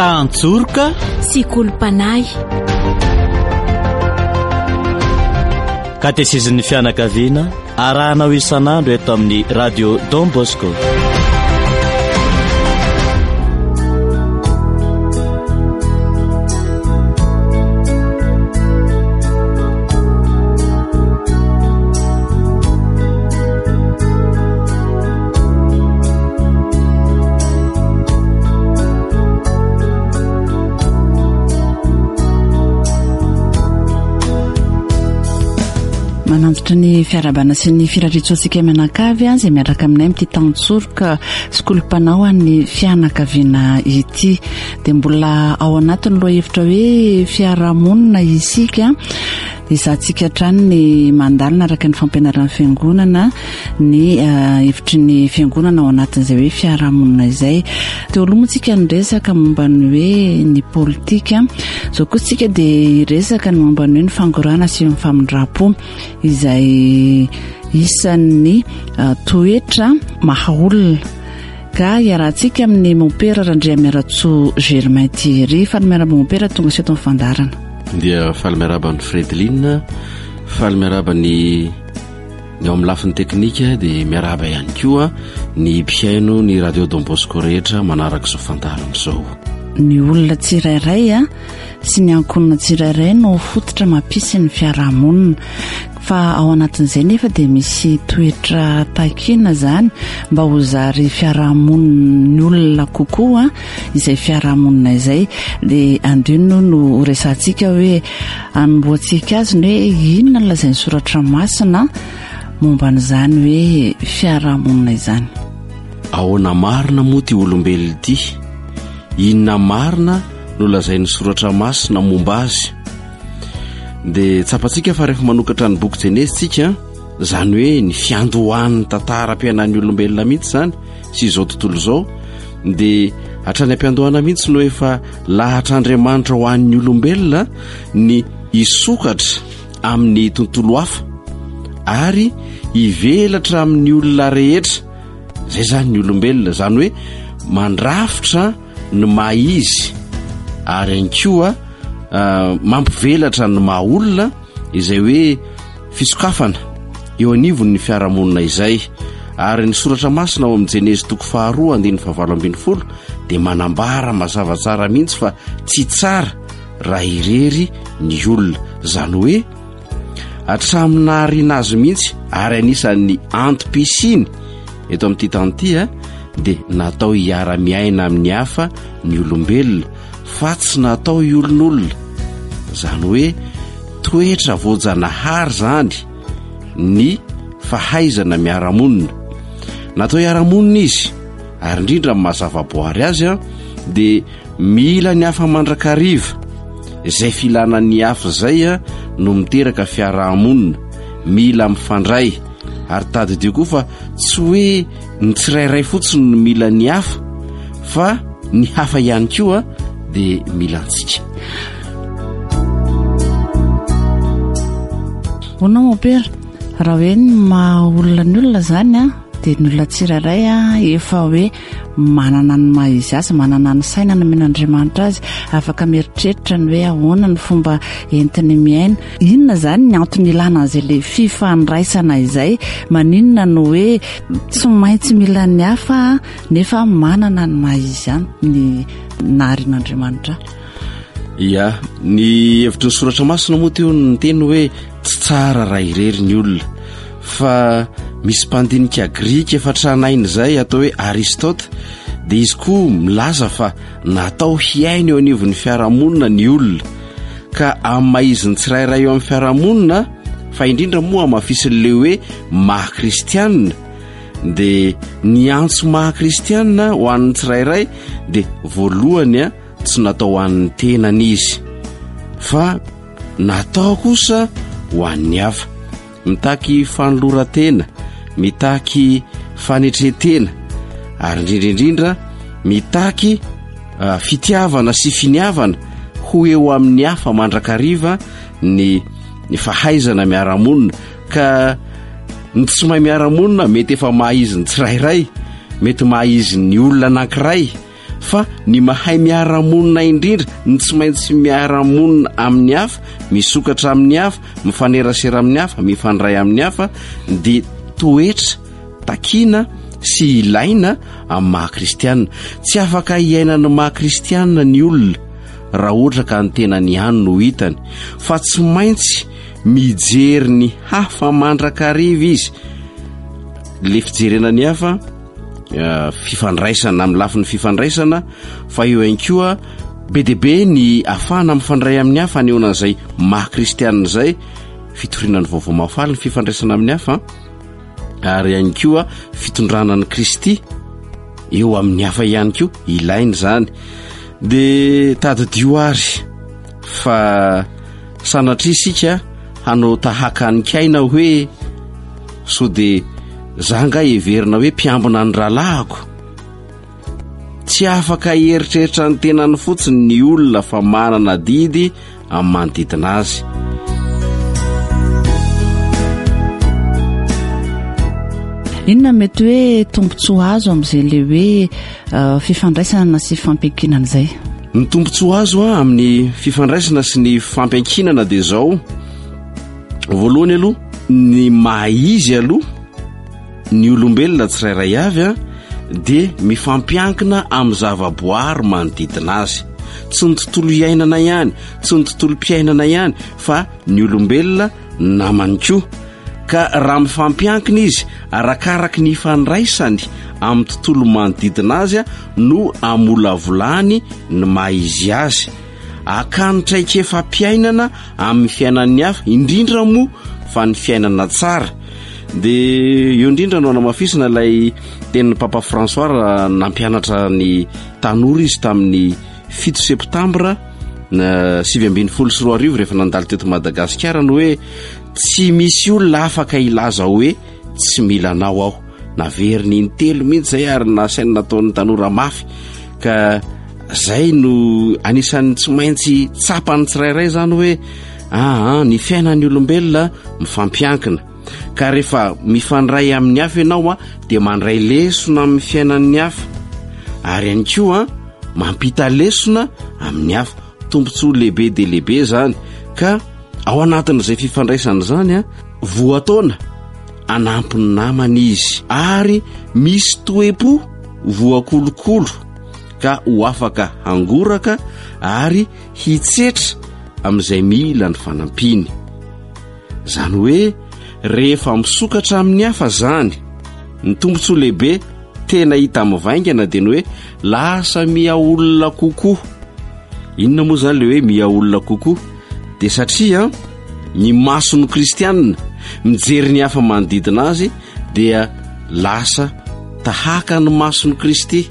Tantsorika sy kolompanay. Katezizin'ny fianakaviana arahanao isan'andro eto amin'ny radio Don Bosco. Mananjitra ny fiarabana sy ny firaritsoantsika menakavy izay miaraka aminay amin'ity Tantsorika sy kolompanao ny fianakaviana ity. Dia mbola ao anatiny loha hevitra hoe fiarahamonina isika izahantsika hatrany ny mandalina araka ny fampianaran'ny fiangonana ny hevitry ny fiangonana ao anatin'izay hoe fiarahamonina izay. Teo aloha moa tsika niresaka momba ny hoe ny politika, izao koa tsika dia resaka ny momba ny hoe ny fangorana sy ny famindram-po izay isan'ny toetra mahaolona. Ka iarahantsika amin'ny Mompera Randriamiaratsoa Germain Thierry. Falmeraba Mompera, tonga sy eto mifandarana. Dia falmeraba ny Fredline, falmeraba ny ao amin'ny lafiny teknika, dia miaraba ihany koa ny mpiaino ny radio Don Bosco rehetra manaraka izao fandarana izao. Ny olona tsirairay sy ny ankonina tsirairay no fototra mampisy ny fiarahamonina, fa ao anatin'izay nefa dia misy toetra takina zany mba ho zary fiarahamonina ny olona kokoa izay fiarahamonina izay. Dia andino no resantsika hoe anomboantsika azy ny hoe inona no lazain'ny soratra masina momba n'izany hoe fiarahamonina izany. Ahoana marina moa ty olombelona ity? Inona marina no lazain'ny soratra masina momba azy? Dia tsapantsika fa rehefa manokatra ny boky Jenesitsika, zany hoe ny fiandohan'ny tantaram-piainan'ny olombelona mihitsy zany sy izao tontolo izao, dia hatrany ampiandohana mihitsy no efa lahatr'Andriamanitra ho an'ny olombelona ny isokatra amin'ny tontolo hafa ary ivelatra amin'ny olona rehetra. Zay zany ny olombelona, zany hoe mandrafitra ny maha-izy ary ihany koa mampivelatra ny maha-olona izay hoe fisokafana eo anivon'ny fiarahamonina izay. Ary ny soratra masina ao amin'ny Jenesy 2:2-20 dia manambara mazava tsara mihitsy fa tsy tsara raha irery ny olona, zany hoe hatramina ariana azy mihitsy ary anisan'ny antom-pisiny eto amin'ity tany ity dia natao hiara-miaina amin'ny hafa ny olombelona fa tsy natao hiolon'olona. Zany hoe toetra voajanahary zany ny fahaizana miara-monina. Natao hiara-monina izy ary indrindra mazava-boary azy dia mila ny hafa mandrakariva. Izay filana ny hafa zay no miteraka fiarahamonina, mila mifandray ary tadidio koa fa tsy hoe ny tsirairay fotsiny no mila ny hafa fa ny hafa ihany koa dia mila antsika. Ona Mompera, raha hoe ny maha-olona ny olona zany dia ny olona tsirairay efa hoe manana ny maha-izy azy, manana ny saina nomen'Andriamanitra azy, afaka mieritreritra ny hoe ahoana ny fomba entiny miaina. Inona zany ny antony ilana an'izay le fifandraisana izay? Maninona no hoe tsy maintsy mila ny hafa nefa manana ny maha-izy any ny naharian'Andriamanitra? Ia, ny hevitry ny soratra masina moa teo ny teny hoe tsy tsara raha irery ny olona, fa misy mpandinika Grika efa tranainy izay atao hoe Aristote, dia izy koa milaza fa natao hiaina eo anivon'ny fiarahamonina ny olona, ka amin'ny maha-iziny tsirairay eo amin'ny fiarahamonina, fa indrindra moa amafisin'le hoe maha-kristianina. Dia ny antso maha-kristianina ho an'ny tsirairay dia voalohany tsy natao ho an'ny tenany izy, fa natao kosa ho an'ny hafa, mitaky fanoloran-tena, mitaky fanetretena ary indrindraindrindra mitaky fitiavana sy finiavana ho eo amin'ny hafa mandrakariva ny fahaizana miara-monina. Ka ny tsy mahay miara-monina mety efa maha-izy ny tsirairay, mety maha-izy ny olona anankiray, fa ny mahay miara-monina indrindra ny tsy maintsy miara-monina amin'ny hafa, misokatra amin'ny hafa, mifanerasera amin'ny hafa, mifandray amin'ny hafa, dia toetra takiana sy ilaina amin'ny maha-kristianina. Tsy afaka hiainana maha-kristianina ny olona raha ohatra ka ny tena ny hany no hitany, fa tsy maintsy mijery ny hafa mandrakariva izy. Le fijerena ny hafa fifandraisana amin'ny lafin'ny fifandraisana, fa eo ihany koa be dia be ny ahafahana mifandray amin'ny hafa anehoanan'izay maha-kristianina izay, fitorianany vaovao mahafaly ny fifandraisana amin'ny hafa, ary ihany koa fitondrana ny Kristy eo amin'ny hafa ihany koa ilainy izany. Dia tadidio ary fa sanatria isika hanao tahaka ny kaina hoe so dia zanga heverina hoe mpiambina ny rahalahako. Tsy afaka hieritreritra ny tenany fotsiny ny olona fa manana didy amin'ny manodidina azy. Inona mety hoe tombontsoa azo amin'izay le hoe fifandraisana sy fampiankinana izay? Ny tombontsoa azo amin'ny fifandraisana sy ny fampiankinana dia izao: voalohany aloha, ny mahizy aloha ny olombelona tsirairay avy dia mifampiankina amin'ny zavaboary manodidina azy. Tsy ny tontolo iainana ihany, tsy ny tontolo mpiainana ihany, fa ny olombelona namany koa. Ka raha mifampiankina izy arakaraky ny fandraisany amin'ny tontolo manodidina azy no amolavolany ny mahizy azy. Akanotraika fampiainana amin'ny fiainan'ny hafa, indrindra moa fa ny fiainana tsara. Dia eo indrindra no namafisina ilay tenin'ny Papa François nampianatra ny tanora izy tamin'ny 7 septambra 1924 rehefa nandalo teto Madagasikara, no hoe tsy misy olona afaka ilaza hoe tsy mila anao aho. Naveriny intelo mihitsy zay ary nasainy nataon'ny tanora mafy. Ka zay no anisan'ny tsy maintsy tsapany tsirairay zany hoe ny fiainan'ny olombelona mifampiankina. Ka rehefa mifandray amin'ny hafa ianao dia mandray lesona amin'ny fiainan'ny hafa, ary ihany koa mampita lesona amin'ny hafa. Tombontsoa lehibe dia lehibe zany. Ka ao anatin'izay fifandraisana zany voataona anampiny namana izy, ary misy toe-po voakolokolo ka ho afaka hangoraka ary hitsetra amin'izay mila ny fanampiny. Zany hoe rehefa misokatra amin'ny hafa zany, ny tombontsoa lehibe tena hita mivaingana dia ny hoe lasa miha olona kokoa. Inona moa zany le hoe miha olona kokoa? Dia satria ny mason'ny kristianina mijery ny hafa manodidina azy dia lasa tahaka ny mason'ny Kristy,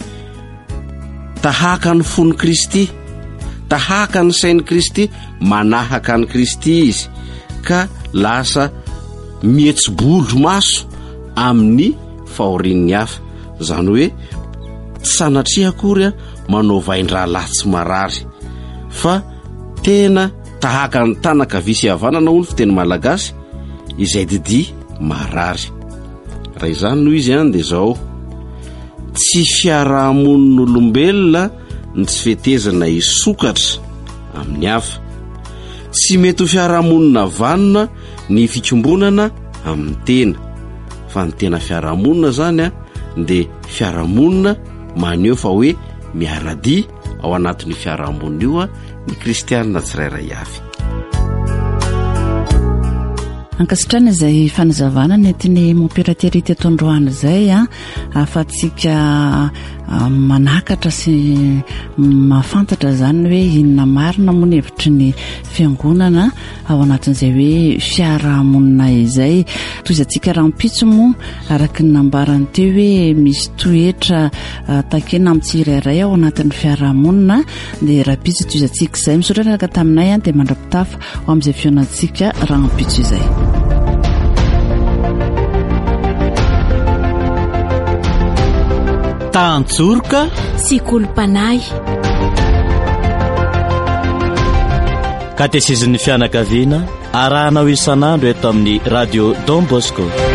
tahaka ny fon'ny Kristy, tahaka ny sain'ny Kristy, manahaka ny Kristy izy, ka lasa mihetsi-bolo maso amin'ny fahorian'ny hafa. Zany hoe sanatria akory manao vain-drahalahy tsy marary, fa tena tahaka ny tanaka visy havanana hono fiteny malagasy izay didi marary. Raha izany noho izy dia zao: tsy fiarahamonin'olombelona ny tsy fetezana hisokatra amin'ny hafa. Tsy mety ho fiarahamonina vanona ny fikombonana amin'ny tena, fa ny tena fiarahamonina zany dia fiarahamonina maneho fa hoe miaradia ao anatin'ny fiarahamonina io ny kristianina tsirairay avy. Ankasitrana izay fanazavana ny tiany moperateri teto androany izay afatsika manakatra sy mahafantatra zany hoe inona marina moa ny hevitry ny fiangonana ao anatin'izay hoe fiarahamonina izay. Toizantsika raha mipitso moa araky ny nambarany teo hoe misy toetra takena amin'ny tsirairay ao anatin'ny fiarahamonina, dia raha pitsy toizantsika izay misotraraka taminay dia mandrapitafa ao amin'izay fionantsika raha mipitso izay. Tantsorika sy kolompanay. Katesizin'ny fianakaviana arahanao isan'andro eto amin'ny radio Don Bosco.